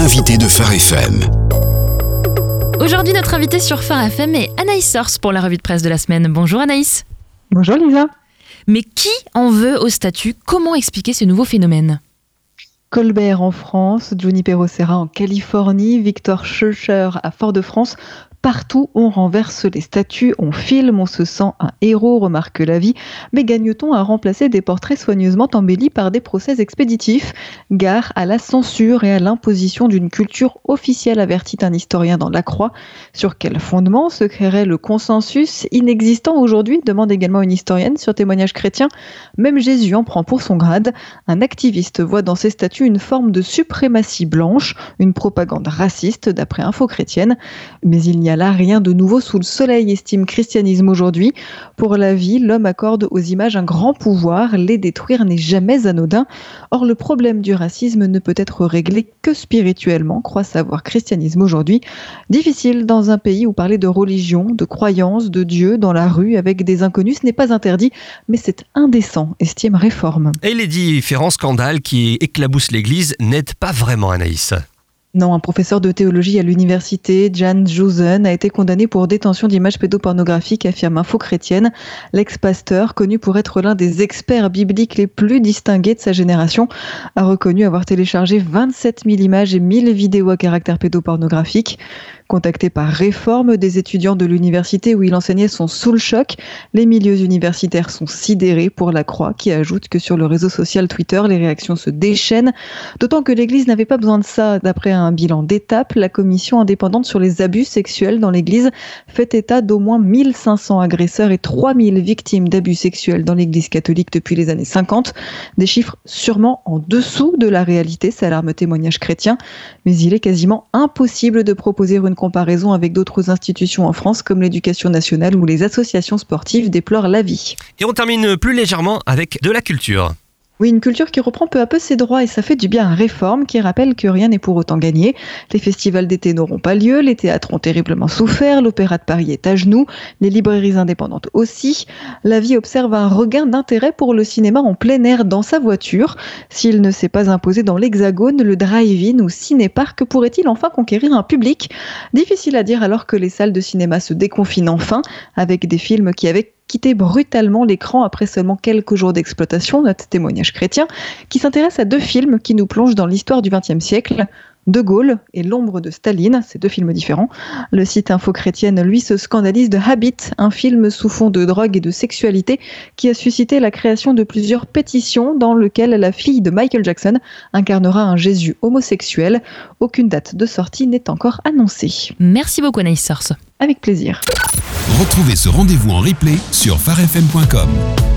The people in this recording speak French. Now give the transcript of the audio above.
L'invité de Phare FM. Aujourd'hui, notre invité sur Phare FM est Anaïs Sors pour la revue de presse de la semaine. Bonjour Anaïs. Bonjour Lisa. Mais qui en veut au statut ? Comment expliquer ce nouveau phénomène ? Colbert en France, Johnny Perrot-Serra en Californie, Victor Schœlcher à Fort-de-France. Partout, on renverse les statues, on filme, on se sent un héros, remarque la vie. Mais gagne-t-on à remplacer des portraits soigneusement embellis par des procès expéditifs ? Gare à la censure et à l'imposition d'une culture officielle, avertit un historien dans La Croix. Sur quel fondement se créerait le consensus inexistant aujourd'hui, demande également une historienne sur Témoignages chrétiens. Même Jésus en prend pour son grade. Un activiste voit dans ces statues une forme de suprématie blanche, une propagande raciste d'après Info Chrétienne. Mais il n'y a là rien de nouveau sous le soleil, estime Christianisme aujourd'hui. Pour la vie, l'homme accorde aux images un grand pouvoir, les détruire n'est jamais anodin. Or, le problème du racisme ne peut être réglé que spirituellement, croit savoir Christianisme aujourd'hui. Difficile dans un pays où parler de religion, de croyance, de Dieu dans la rue avec des inconnus, ce n'est pas interdit, mais c'est indécent, estime Réforme. Et les différents scandales qui éclaboussent l'Église n'aident pas vraiment Anaïs. Non, un professeur de théologie à l'université, Jan Jozen, a été condamné pour détention d'images pédopornographiques, affirme Info Chrétienne. L'ex-pasteur, connu pour être l'un des experts bibliques les plus distingués de sa génération, a reconnu avoir téléchargé 27 000 images et 1000 vidéos à caractère pédopornographique. Contacté par Réforme, des étudiants de l'université où il enseignait sont sous le choc. Les milieux universitaires sont sidérés pour La Croix, qui ajoute que sur le réseau social Twitter, les réactions se déchaînent. D'autant que l'Église n'avait pas besoin de ça. D'après un bilan d'étape, la commission indépendante sur les abus sexuels dans l'Église fait état d'au moins 1500 agresseurs et 3000 victimes d'abus sexuels dans l'Église catholique depuis les années 50. Des chiffres sûrement en dessous de la réalité, s'alarme Témoignages chrétiens. Mais il est quasiment impossible de proposer une comparaison avec d'autres institutions en France comme l'Éducation nationale ou les associations sportives déplorent l'avis. Et on termine plus légèrement avec de la culture. Oui, une culture qui reprend peu à peu ses droits et ça fait du bien à Réforme qui rappelle que rien n'est pour autant gagné. Les festivals d'été n'auront pas lieu, les théâtres ont terriblement souffert, l'Opéra de Paris est à genoux, les librairies indépendantes aussi. La vie observe un regain d'intérêt pour le cinéma en plein air dans sa voiture. S'il ne s'est pas imposé dans l'Hexagone, le drive-in ou ciné-parc pourrait-il enfin conquérir un public ? Difficile à dire alors que les salles de cinéma se déconfinent enfin avec des films qui avaient quitté brutalement l'écran après seulement quelques jours d'exploitation, note Témoignages chrétiens, qui s'intéresse à deux films qui nous plongent dans l'histoire du XXe siècle. De Gaulle et L'ombre de Staline, c'est deux films différents. Le site Info Chrétienne, lui, se scandalise de Habit, un film sous fond de drogue et de sexualité qui a suscité la création de plusieurs pétitions dans lequel la fille de Michael Jackson incarnera un Jésus homosexuel. Aucune date de sortie n'est encore annoncée. Merci beaucoup Anaïs Sors. Avec plaisir. Retrouvez ce rendez-vous en replay sur pharefm.com.